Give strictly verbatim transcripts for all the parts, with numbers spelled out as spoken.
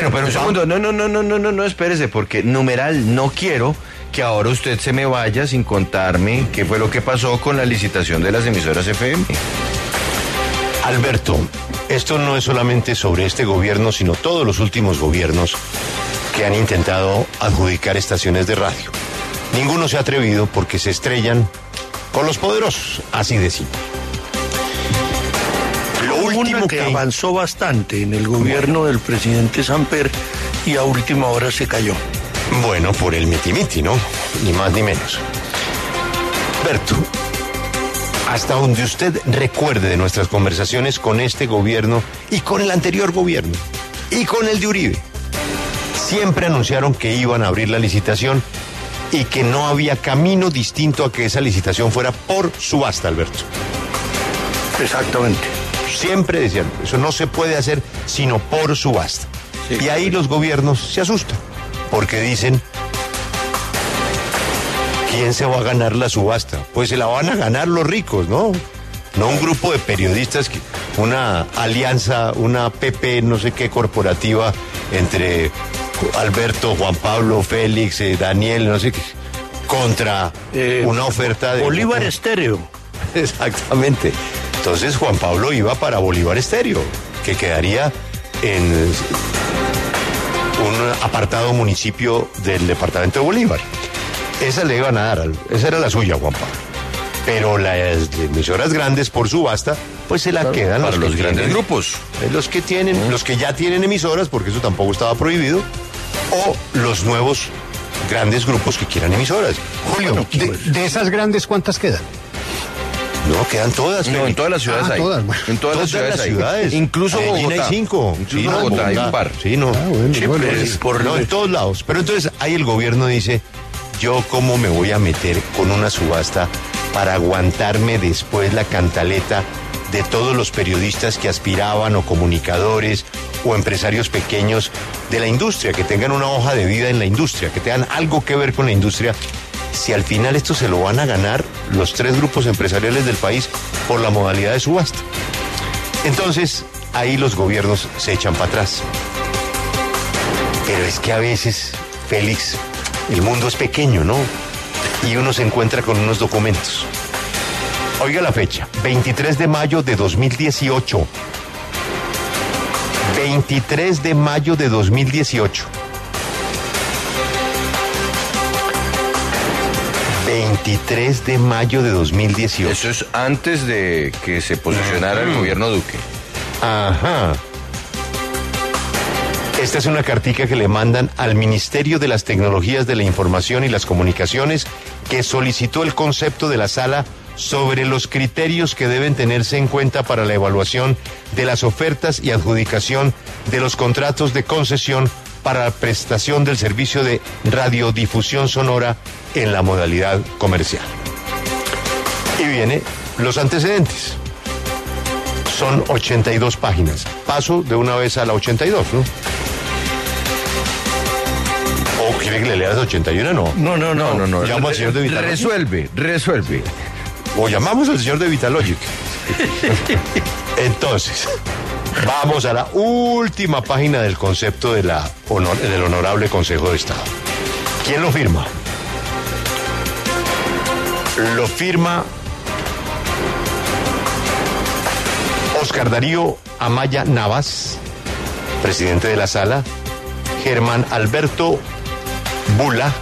Bueno, pero un segundo, no, no, no, no, no, no, no, espérese, porque numeral, no quiero que ahora usted se me vaya sin contarme qué fue lo que pasó con la licitación de las emisoras F M. Alberto, esto no es solamente sobre este gobierno, sino todos los últimos gobiernos que han intentado adjudicar estaciones de radio. Ninguno se ha atrevido porque se estrellan con los poderosos, así de simple. Lo último que, que avanzó bastante en el gobierno del presidente Samper y a última hora se cayó. Bueno, por el miti-miti, ¿no? Ni más ni menos. Alberto, hasta donde usted recuerde de nuestras conversaciones con este gobierno y con el anterior gobierno y con el de Uribe, siempre anunciaron que iban a abrir la licitación y que no había camino distinto a que esa licitación fuera por subasta, Alberto. Exactamente. Siempre decían, eso no se puede hacer sino por subasta. Sí. Y ahí los gobiernos se asustan, porque dicen, ¿quién se va a ganar la subasta? Pues se la van a ganar los ricos, ¿no? No un grupo de periodistas, que una alianza, una P P, no sé qué corporativa entre Alberto, Juan Pablo, Félix, eh, Daniel, no sé qué, contra eh, una oferta de... Bolívar Estéreo. Exactamente. Entonces Juan Pablo iba para Bolívar Estéreo, que quedaría en un apartado municipio del departamento de Bolívar. Esa le iban a dar, esa era la suya, Juan Pablo. Pero las emisoras grandes por subasta, pues se la claro, quedan para los, los grandes tienen, grupos. Los que tienen, uh-huh. los que ya tienen emisoras, porque eso tampoco estaba prohibido, o los nuevos grandes grupos que quieran emisoras. Julio, bueno, de, pues, de esas grandes, ¿cuántas quedan? No, quedan todas. No, en todas las ciudades ah, hay. Todas, bueno. En todas, todas las ciudades, las ciudades. Hay. Incluso en Bogotá. hay cinco. Incluso sí, Bogotá, Bogotá hay un par. Sí, no. Ah, bueno, sí, bueno, pues, por, no, en todos lados. Pero entonces ahí el gobierno dice, yo cómo me voy a meter con una subasta para aguantarme después la cantaleta de todos los periodistas que aspiraban o comunicadores o empresarios pequeños de la industria, que tengan una hoja de vida en la industria, que tengan algo que ver con la industria, si al final esto se lo van a ganar los tres grupos empresariales del país por la modalidad de subasta. Entonces, ahí los gobiernos se echan para atrás. Pero es que a veces, Félix, el mundo es pequeño, ¿no? Y uno se encuentra con unos documentos. Oiga la fecha, veintitrés de mayo de dos mil dieciocho. veintitrés de mayo de dos mil dieciocho. veintitrés de mayo de dos mil dieciocho. Eso es antes de que se posicionara el gobierno Duque. Ajá. Esta es una cartica que le mandan al Ministerio de las Tecnologías de la Información y las Comunicaciones, que solicitó el concepto de la sala sobre los criterios que deben tenerse en cuenta para la evaluación de las ofertas y adjudicación de los contratos de concesión para la prestación del servicio de radiodifusión sonora en la modalidad comercial. Y viene los antecedentes. Son ochenta y dos páginas. Paso de una vez a la ochenta y dos, ¿no? ¿O quiere que le lea las ochenta y uno? No. No, no, no, no, no. Llamo al señor de Vitalogic. Resuelve, resuelve. O llamamos al señor de Vitalogic. Entonces, vamos a la última página del concepto de la honor, del Honorable Consejo de Estado. ¿Quién lo firma? Lo firma Oscar Darío Amaya Navas, presidente de la sala, Germán Alberto Bula,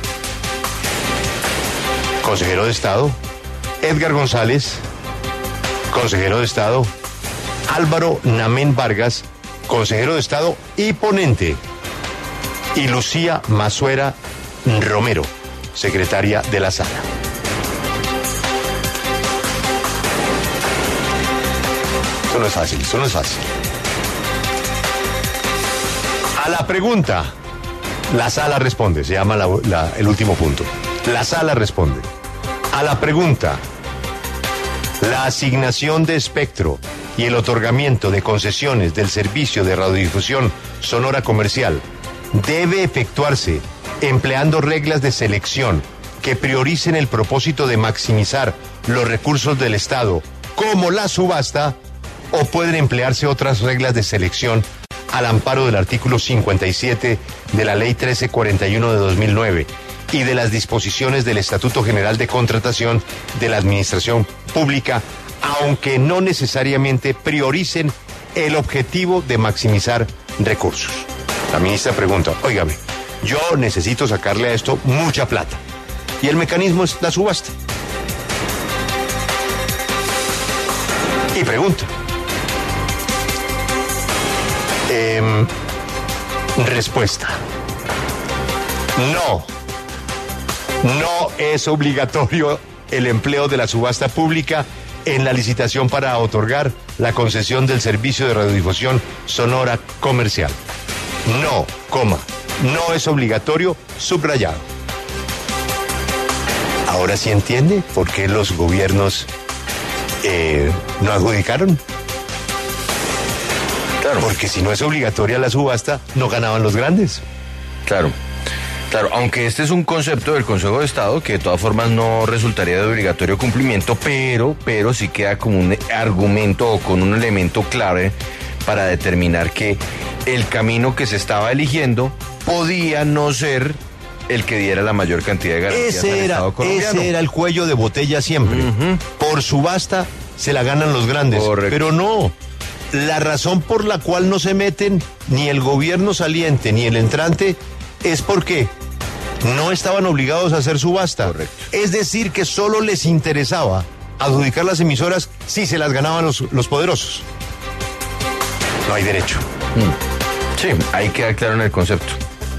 consejero de Estado, Edgar González, consejero de Estado, Álvaro Namén Vargas, consejero de Estado y ponente, y Lucía Mazuera Romero, secretaria de la sala. Esto no es fácil, esto no es fácil. A la pregunta, la sala responde, se llama la, la, el último punto. La sala responde. A la pregunta, la asignación de espectro y el otorgamiento de concesiones del servicio de radiodifusión sonora comercial debe efectuarse empleando reglas de selección que prioricen el propósito de maximizar los recursos del Estado, como la subasta, o pueden emplearse otras reglas de selección al amparo del artículo cincuenta y siete de la Ley trece cuarenta y uno de dos mil nueve y de las disposiciones del Estatuto General de Contratación de la Administración Pública, aunque no necesariamente prioricen el objetivo de maximizar recursos. La ministra pregunta, óigame, yo necesito sacarle a esto mucha plata. Y el mecanismo es la subasta. Y pregunta. Eh, respuesta. No. No es obligatorio el empleo de la subasta pública en la licitación para otorgar la concesión del servicio de radiodifusión sonora comercial. No, coma, no es obligatorio, subrayado. Ahora sí entiende por qué los gobiernos eh, no adjudicaron. Claro. Porque si no es obligatoria la subasta, no ganaban los grandes. Claro. Claro, aunque este es un concepto del Consejo de Estado que de todas formas no resultaría de obligatorio cumplimiento, pero, pero sí queda como un argumento o con un elemento clave para determinar que el camino que se estaba eligiendo podía no ser el que diera la mayor cantidad de garantías ese al era, Estado colombiano. Ese era el cuello de botella siempre. Uh-huh. Por subasta se la ganan los grandes. Correcto. Pero no, la razón por la cual no se meten ni el gobierno saliente ni el entrante es porque no estaban obligados a hacer subasta. Correcto. Es decir, que solo les interesaba adjudicar las emisoras si se las ganaban los, los poderosos. No hay derecho. Mm. Sí, ahí queda claro en el concepto.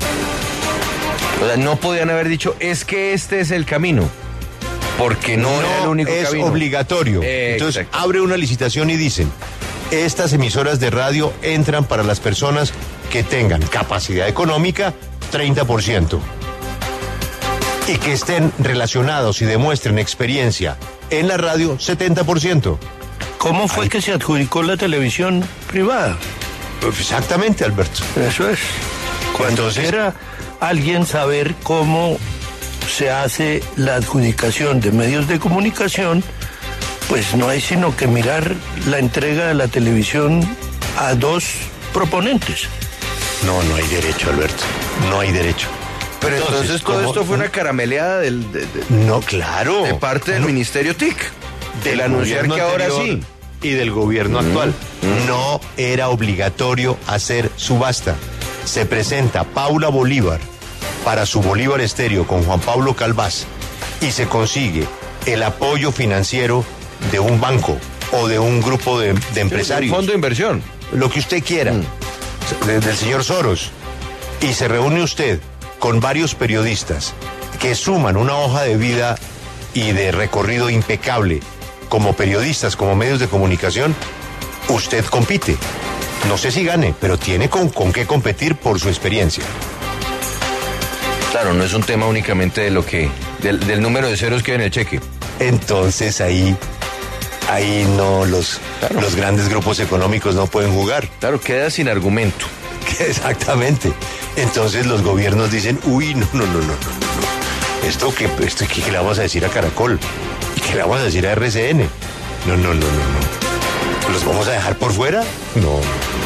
O sea, no podían haber dicho, es que este es el camino, porque no, no era el único es camino. Obligatorio. Eh, Entonces exacto. abre una licitación y dicen, estas emisoras de radio entran para las personas que tengan capacidad económica treinta por ciento y que estén relacionados y demuestren experiencia en la radio setenta por ciento. ¿Cómo fue Ahí. que se adjudicó la televisión privada? Exactamente, Alberto. Eso es. Cuando Entonces, quiera alguien saber cómo se hace la adjudicación de medios de comunicación, pues no hay sino que mirar la entrega de la televisión a dos proponentes. no, no hay derecho, Alberto. No hay derecho. Pero entonces, entonces todo ¿cómo? esto fue una carameleada del, de, de, No, claro. de parte del no. Ministerio T I C, del Del anunciar gobierno que ahora anterior sí. y del gobierno Mm. actual. Mm. No era obligatorio hacer subasta. Se presenta Paula Bolívar para su Bolívar Estéreo con Juan Pablo Calvás y se consigue el apoyo financiero de un banco o de un grupo de, de empresarios. Un fondo de inversión. Lo que usted quiera, Mm. de- del señor Soros. Y se reúne usted con varios periodistas que suman una hoja de vida y de recorrido impecable como periodistas, como medios de comunicación, usted compite. No sé si gane, pero tiene con, con qué competir por su experiencia. Claro, no es un tema únicamente de lo que, del, del número de ceros que hay en el cheque. Entonces ahí, ahí no los, Claro. los grandes grupos económicos no pueden jugar. Claro, queda sin argumento. Exactamente. Entonces los gobiernos dicen, uy, no, no, no, no, no, no. Esto que, esto que, que le vamos a decir a Caracol y que le vamos a decir a R C N. No, no, no, no, no. ¿Los vamos a dejar por fuera? No.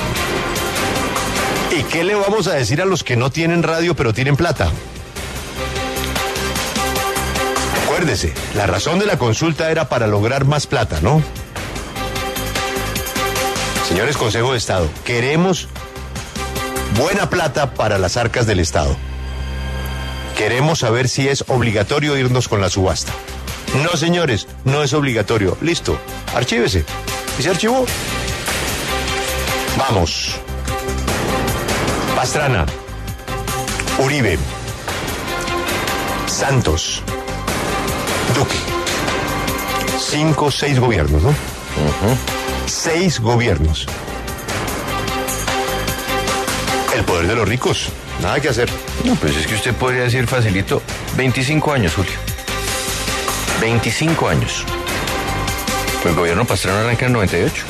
¿Y qué le vamos a decir a los que no tienen radio pero tienen plata? Acuérdese, la razón de la consulta era para lograr más plata, ¿no? Señores Consejo de Estado, queremos buena plata para las arcas del Estado. Queremos saber si es obligatorio irnos con la subasta. No, señores, no es obligatorio. Listo, archívese. ¿Y se archivó? Vamos. Pastrana, Uribe, Santos, Duque. Cinco, seis gobiernos, ¿no? Uh-huh. Seis gobiernos. El poder de los ricos. Nada que hacer. No, pues es que usted podría decir facilito, veinticinco años, Julio. veinticinco años. Pues el gobierno Pastrana arranca en noventa y ocho.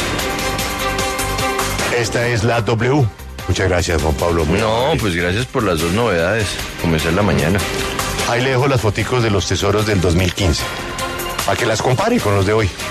Esta es la W. Muchas gracias, Juan Pablo. Muy No, amable. pues gracias por las dos novedades. Comenzar la mañana. Ahí le dejo las foticos de los tesoros del dos mil quince. Para que las compare con los de hoy.